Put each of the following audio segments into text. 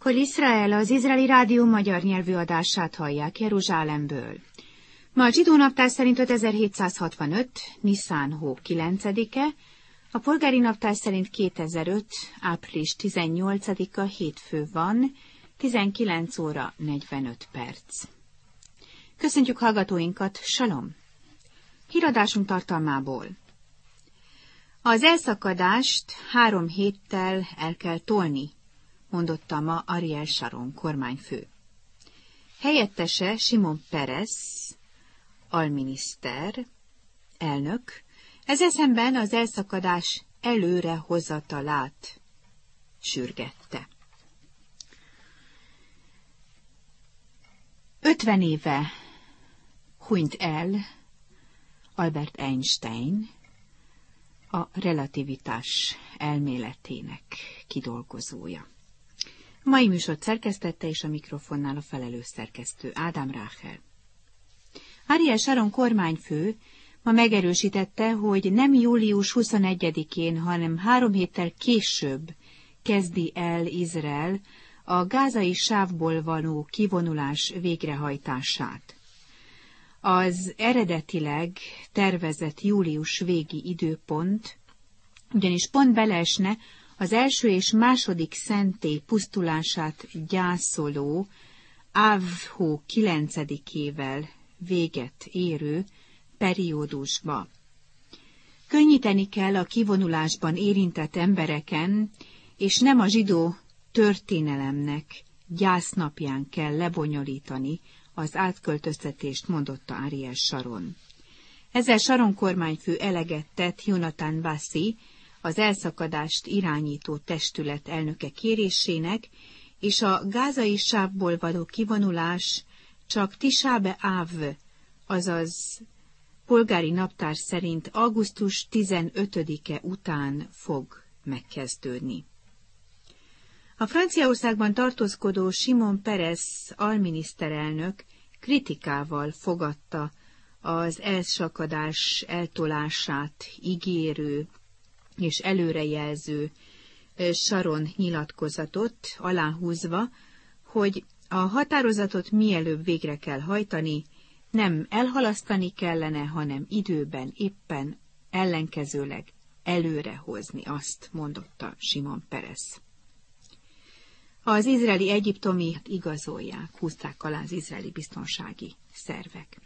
Kol Iszrael, az izraeli rádió magyar nyelvű adását hallják Jeruzsálemből. Ma a zsidó naptár szerint 5765. Niszán hó 9-e, a polgári naptár szerint 2005. április 18-a hétfő van, 19 óra 45 perc. Köszöntjük hallgatóinkat, salom! Híradásunk tartalmából. Az elszakadást 3 héttel el kell tolni, mondotta ma Ariel Sharon kormányfő. Helyettese Simon Peres, alminiszter, elnök, ezzel szemben az elszakadás előrehozatalát sürgette. 50 éve hunyt el Albert Einstein, a relativitás elméletének kidolgozója. A mai műsort szerkesztette és a mikrofonnál a felelős szerkesztő Ádám Ráhel. Ariel Sharon kormányfő ma megerősítette, hogy nem július 21-én, hanem 3 héttel később kezdi el Izrael a gázai sávból való kivonulás végrehajtását. Az eredetileg tervezett július végi időpont ugyanis pont beleesne az első és második szentély pusztulását gyászoló Áv hó 9-ével véget érő periódusba. Könnyíteni kell a kivonulásban érintett embereken, és nem a zsidó történelemnek gyásznapján kell lebonyolítani az átköltöztetést, mondotta Ariel Sharon. Ezzel Sharon kormányfő eleget tett Jonathan Bassi, az elszakadást irányító testület elnöke kérésének, és a gázai sávból való kivonulás csak Tisá b'Áv, azaz polgári naptár szerint augusztus 15-e után fog megkezdődni. A Franciaországban tartózkodó Simon Peres alminiszterelnök kritikával fogadta az elszakadás eltolását ígérő és előrejelző Sharon nyilatkozatot, aláhúzva, hogy a határozatot mielőbb végre kell hajtani, nem elhalasztani kellene, hanem időben éppen ellenkezőleg előrehozni azt, mondotta Simon Peres. Az izraeli-egyiptomi igazolják, húzták alá az izraeli biztonsági szervek.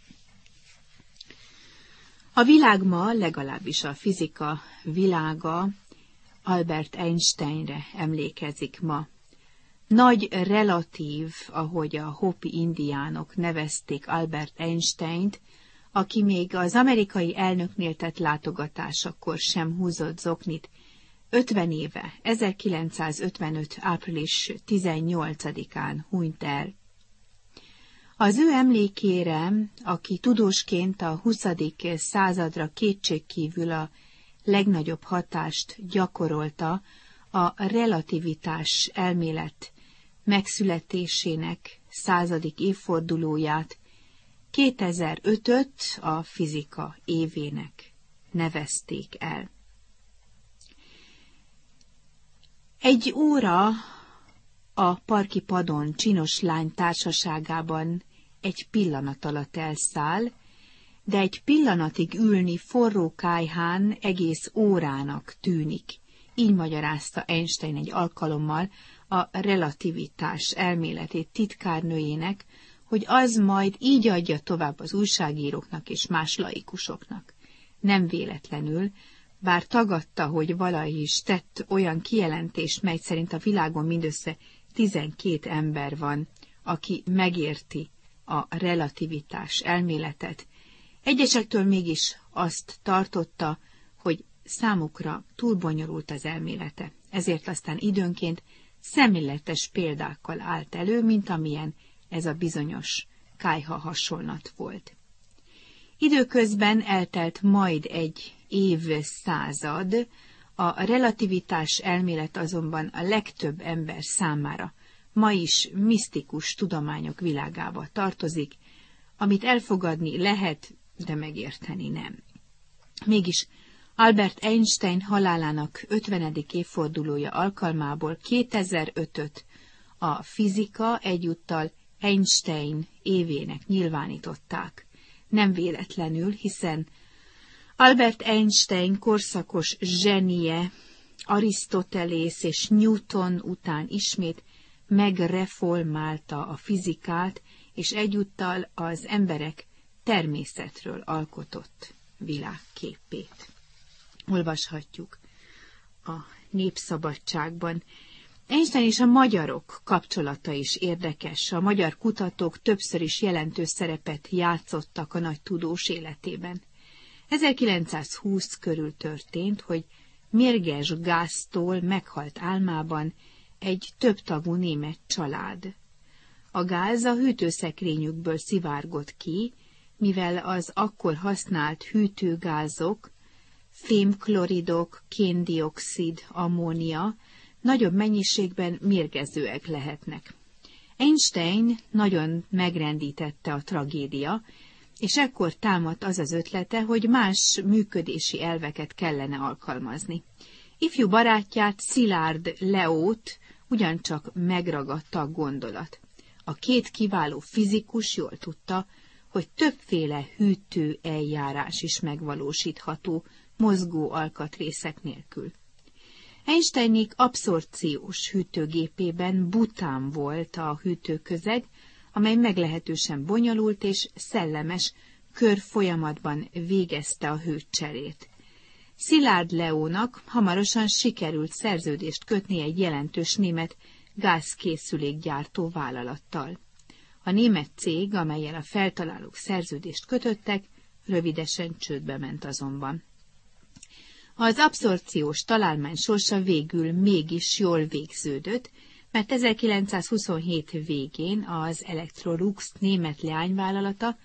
A világ ma, legalábbis a fizika világa Albert Einsteinre emlékezik ma. Nagy relatív, ahogy a Hopi indiánok nevezték Albert Einsteint, aki még az amerikai elnöknél tett látogatásakor sem húzott zoknit, 50 éve, 1955. április 18-án hunyt el. Az ő emlékére, aki tudósként a 20. századra kétségkívül a legnagyobb hatást gyakorolta, a relativitás elmélet megszületésének 100. évfordulóját, 2005-öt a fizika évének nevezték el. Egy óra a parki padon csinos lány társaságában egy pillanat alatt elszáll, de egy pillanatig ülni forró kályhán egész órának tűnik. Így magyarázta Einstein egy alkalommal a relativitás elméletét titkárnőjének, hogy az majd így adja tovább az újságíróknak és más laikusoknak. Nem véletlenül, bár tagadta, hogy valahogy is tett olyan kijelentést, mely szerint a világon mindössze 12 ember van, aki megérti a relativitás elméletet. Egyesektől mégis azt tartotta, hogy számukra túl bonyolult az elmélete, ezért aztán időnként szemléletes példákkal állt elő, mint amilyen ez a bizonyos kályha hasonlat volt. Időközben eltelt majd egy évszázad, a relativitás elmélet azonban a legtöbb ember számára ma is misztikus tudományok világába tartozik, amit elfogadni lehet, de megérteni nem. Mégis Albert Einstein halálának 50. évfordulója alkalmából 2005-öt a fizika egyúttal Einstein évének nyilvánították. Nem véletlenül, hiszen Albert Einstein korszakos zsenie Arisztotelész és Newton után ismét megreformálta a fizikát, és egyúttal az emberek természetről alkotott világképét. Olvashatjuk a Népszabadságban. Einstein és a magyarok kapcsolata is érdekes. A magyar kutatók többször is jelentős szerepet játszottak a nagy tudós életében. 1920 körül történt, hogy Mérges gáztól meghalt álmában egy többtagú német család. A gáz a hűtőszekrényükből szivárgott ki, mivel az akkor használt hűtőgázok, fémkloridok, kén-dioxid, ammónia nagyobb mennyiségben mérgezőek lehetnek. Einstein nagyon megrendítette a tragédia, és ekkor támadt az az ötlete, hogy más működési elveket kellene alkalmazni. Ifjú barátját, Szilárd Leót ugyancsak megragadta a gondolat. A két kiváló fizikus jól tudta, hogy többféle hűtő eljárás is megvalósítható mozgó alkatrészek nélkül. Einsteinék abszorpciós hűtőgépében bután volt a hűtőközeg, amely meglehetősen bonyolult és szellemes körfolyamatban végezte a hőcserét. Szilárd Leónak hamarosan sikerült szerződést kötni egy jelentős német gázkészülékgyártó vállalattal. A német cég, amellyel a feltalálók szerződést kötöttek, rövidesen csődbe ment azonban. Az abszorpciós találmány sorsa végül mégis jól végződött, mert 1927 végén az Electrolux német leányvállalata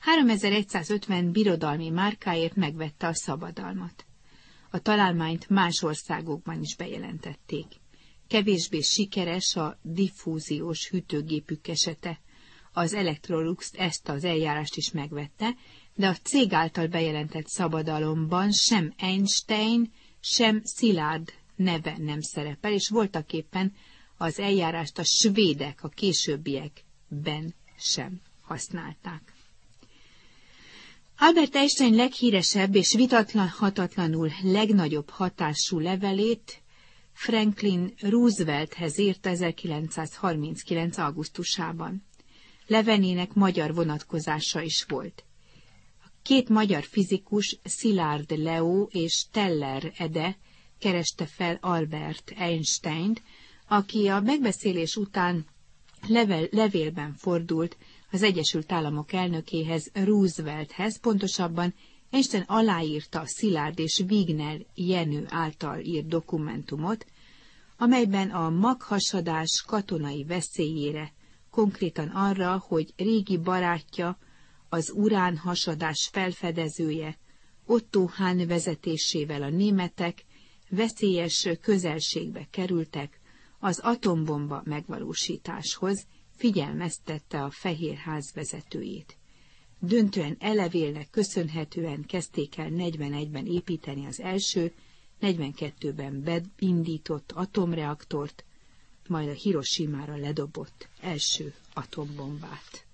3150 birodalmi márkáért megvette a szabadalmat. A találmányt más országokban is bejelentették. Kevésbé sikeres a diffúziós hűtőgépük esete. Az Electrolux ezt az eljárást is megvette, de a cég által bejelentett szabadalomban sem Einstein, sem Szilárd neve nem szerepel, és voltaképpen az eljárást a svédek a későbbiekben sem használták. Albert Einstein leghíresebb és vitathatatlanul legnagyobb hatású levelét Franklin Roosevelthez írta 1939. augusztusában. Levelének magyar vonatkozása is volt. A két magyar fizikus, Szilárd Leó és Teller Ede kereste fel Albert Einsteint, aki a megbeszélés után levélben fordult az Egyesült Államok elnökéhez, Roosevelthez, pontosabban Einstein aláírta a Szilárd és Wigner Jenő által írt dokumentumot, amelyben a maghasadás katonai veszélyére, konkrétan arra, hogy régi barátja, az uránhasadás felfedezője, Otto Hahn vezetésével a németek veszélyes közelségbe kerültek az atombomba megvalósításhoz, figyelmeztette a Fehérház vezetőjét. Döntően elevélnek köszönhetően kezdték el 41-ben építeni az első, 42-ben beindított atomreaktort, majd a Hiroshimára ledobott első atombombát.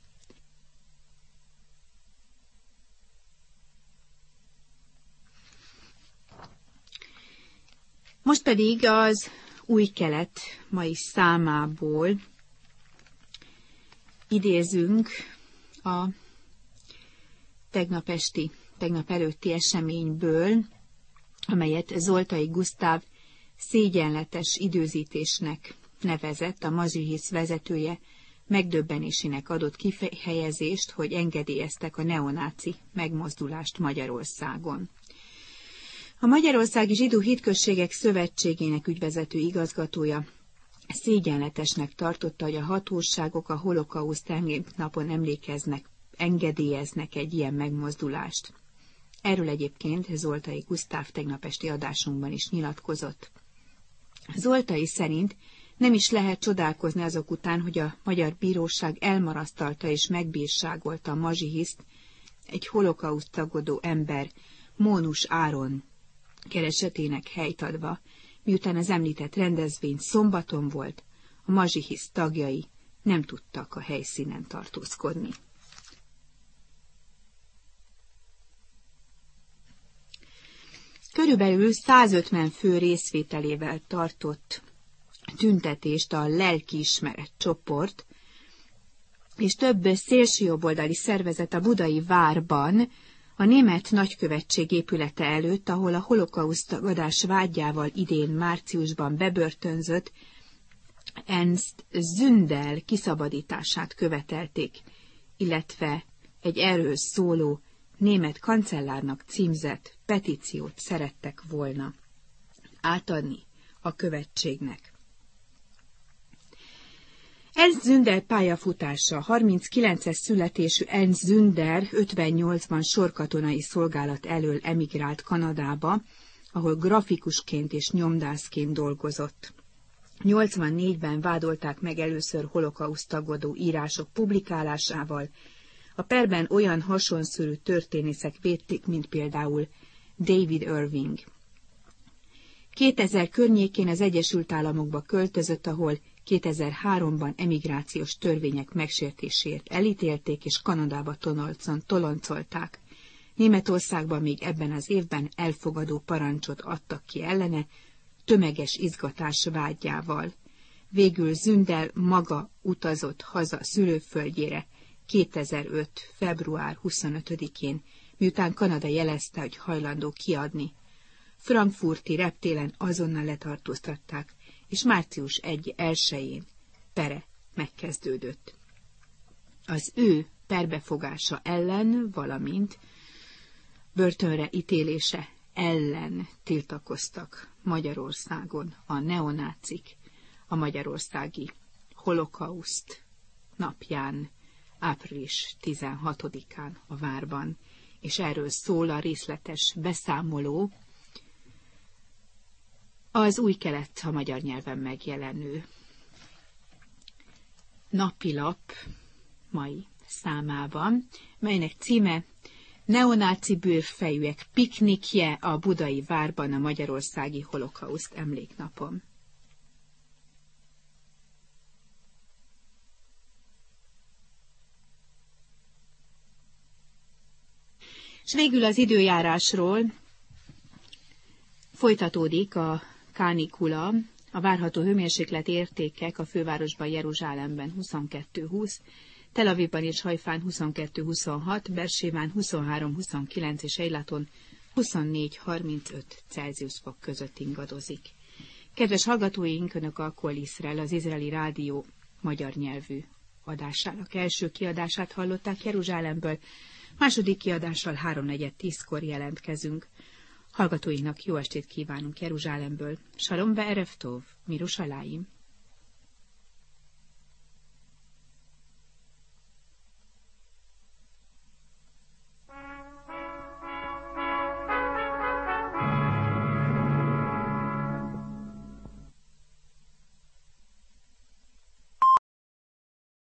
Most pedig az Új Kelet mai számából idézünk a tegnap előtti eseményből, amelyet Zoltai Gusztáv szégyenletes időzítésnek nevezett, a Mazsihisz vezetője megdöbbenésének adott kifejezést, hogy engedélyeztek a neonáci megmozdulást Magyarországon. A Magyarországi Zsidó Hitközségek Szövetségének ügyvezető igazgatója szégyenletesnek tartotta, hogy a hatóságok a holokauszt napon engedélyeznek egy ilyen megmozdulást. Erről egyébként Zoltai Gusztáv tegnap esti adásunkban is nyilatkozott. Zoltai szerint nem is lehet csodálkozni azok után, hogy a magyar bíróság elmarasztalta és megbírságolta a Mazsihiszt, egy holokauszt tagadó ember, Mónus Áron keresetének helyt adva, miután az említett rendezvény szombaton volt, a mazsihisz tagjai nem tudtak a helyszínen tartózkodni. Körülbelül 150 fő részvételével tartott tüntetést a lelkiismeret csoport, és több szélsőjobboldali szervezet a budai várban, a német nagykövetség épülete előtt, ahol a holokauszt tagadás vádjával idén márciusban bebörtönzött Ernst Zündel kiszabadítását követelték, illetve egy erről szóló német kancellárnak címzett petíciót szerettek volna átadni a követségnek. Ernst Zünder pályafutása. 39-es születésű Ernst Zünder 58-ban sorkatonai szolgálat elől emigrált Kanadába, ahol grafikusként és nyomdászként dolgozott. 84-ben vádolták meg először holokauszt tagadó írások publikálásával. A perben olyan hasonszörű történészek védték, mint például David Irving. 2000 környékén az Egyesült Államokba költözött, ahol 2003-ban emigrációs törvények megsértéséért elítélték, és Kanadába toloncolták. Németországban még ebben az évben elfogadó parancsot adtak ki ellene, tömeges izgatás vádjával. Végül Zündel maga utazott haza szülőföldjére 2005. február 25-én, miután Kanada jelezte, hogy hajlandó kiadni. Frankfurti reptéren azonnal letartóztatták, és március 1-én pere megkezdődött. Az ő perbefogása ellen, valamint börtönre ítélése ellen tiltakoztak Magyarországon a neonácik a magyarországi holokauszt napján, április 16-án a várban, és erről szól a részletes beszámoló, az Új Kelet a magyar nyelven megjelenő napilap mai számában, melynek címe Neonáci bőrfejűek piknikje a budai várban a magyarországi holokauszt emléknapon. És végül az időjárásról folytatódik a kánikula, a várható hőmérséklet értékek a fővárosban, Jeruzsálemben 22-20, Tel Avivban és Hajfán 22-26, Bersébán 23-29 és Eilaton 24-35 Celsius fok között ingadozik. Kedves hallgatóink, Önök a Kol Iszrael, az izraeli rádió magyar nyelvű adásának első kiadását hallották Jeruzsálemből, második kiadással 3:4-10-kor jelentkezünk. Hallgatóinknak jó estét kívánunk Jeruzsálemből. Shalom be'erev tov, Mirushalayim.